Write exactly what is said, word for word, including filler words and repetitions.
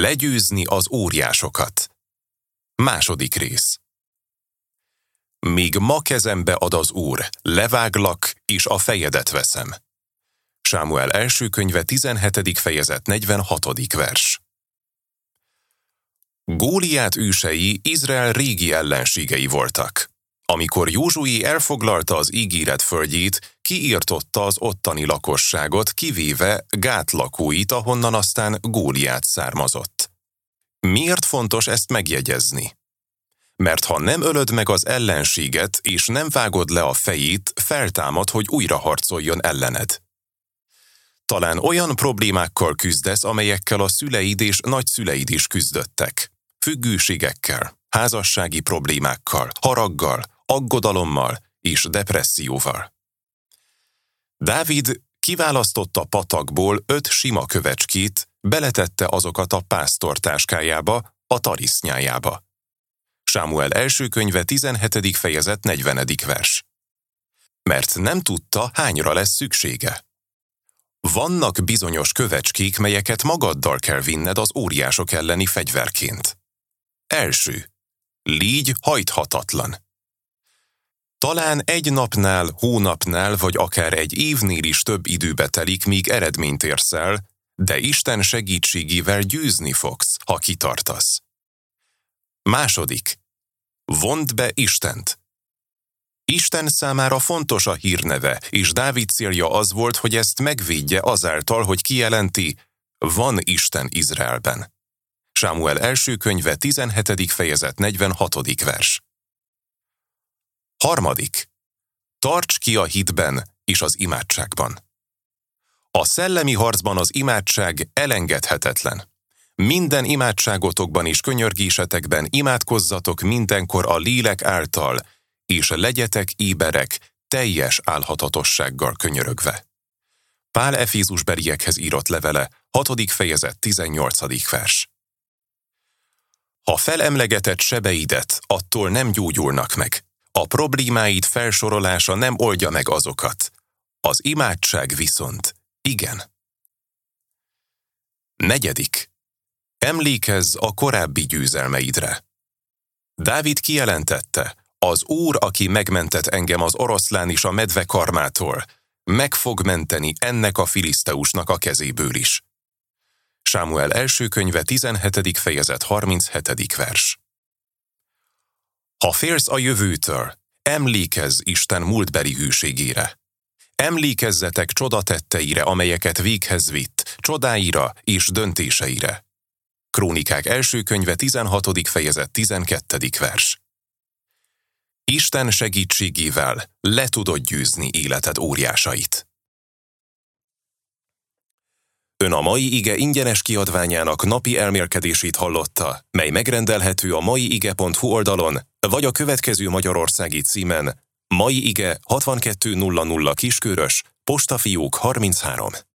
Legyőzni az óriásokat. Második rész. Míg ma kezembe ad az Úr, leváglak, és a fejedet veszem. Sámuel első könyve tizenhetedik fejezet negyvenhatodik vers. Góliát ősei Izrael régi ellenségei voltak. Amikor Józsué elfoglalta az ígéret földjét, kiirtotta az ottani lakosságot, kivéve Gát lakóit, ahonnan aztán Góliát származott. Miért fontos ezt megjegyezni? Mert ha nem ölöd meg az ellenséget, és nem vágod le a fejét, feltámad, hogy újra harcoljon ellened. Talán olyan problémákkal küzdesz, amelyekkel a szüleid és nagyszüleid is küzdöttek. Függőségekkel, házassági problémákkal, haraggal, aggodalommal és depresszióval. Dávid kiválasztotta patakból öt sima kövecskét, beletette azokat a pásztor táskájába, a tarisznyájába. Sámuel első könyve tizenhetedik fejezet negyvenedik vers. Mert nem tudta, hányra lesz szüksége. Vannak bizonyos kövecskék, melyeket magaddal kell vinned az óriások elleni fegyverként. Első. Légy hajthatatlan. Talán egy napnál, hónapnál, vagy akár egy évnél is több időbe telik, míg eredményt érsz el, de Isten segítségével győzni fogsz, ha kitartasz. Második. Vondd be Istent. Isten számára fontos a hírneve, és Dávid célja az volt, hogy ezt megvédje azáltal, hogy kijelenti, van Isten Izraelben. Sámuel első könyve tizenhetedik fejezet negyvenhatodik vers. Harmadik. Tarts ki a hitben és az imádságban. A szellemi harcban az imádság elengedhetetlen. Minden imádságotokban és könyörgésetekben imádkozzatok mindenkor a lélek által, és legyetek éberek, teljes álhatatossággal könyörögve. Pál Efézusbeliekhez írott levele, hatodik fejezet tizennyolcadik vers. Ha felemlegetett sebeidet, attól nem gyógyulnak meg. A problémáid felsorolása nem oldja meg azokat. Az imádság viszont igen. Negyedik. Emlékezz a korábbi győzelmeidre. Dávid kijelentette, az Úr, aki megmentett engem az oroszlán és a medve karmától, meg fog menteni ennek a filiszteusnak a kezéből is. Sámuel első könyve tizenhetedik fejezet harminchetedik vers. Ha félsz a jövőtől, emlékezz Isten múltbeli hűségére. Emlékezzetek csodatetteire, amelyeket véghez vitt, csodáira és döntéseire. Krónikák első könyve tizenhatodik fejezet tizenkettedik vers. Isten segítségével le tudod győzni életed óriásait. Ön a mai ige ingyenes kiadványának napi elmélkedését hallotta, mely megrendelhető a maiige pont hu oldalon, vagy a következő magyarországi címen: Mai Ige hatvankettő nulla nulla Kiskörös, postafiók harminchárom.